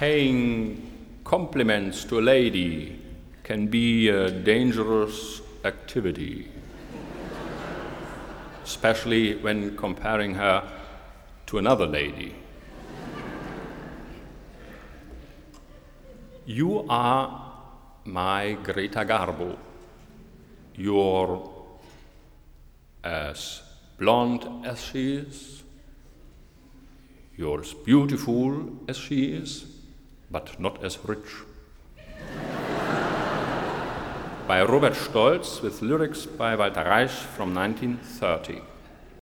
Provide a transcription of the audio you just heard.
paying compliments to a lady can be a dangerous activity, especially when comparing her to another lady. You are my Greta Garbo. You're as blonde as she is. You're as beautiful as she is, but not as rich. By Robert Stolz with lyrics by Walter Reich from 1930.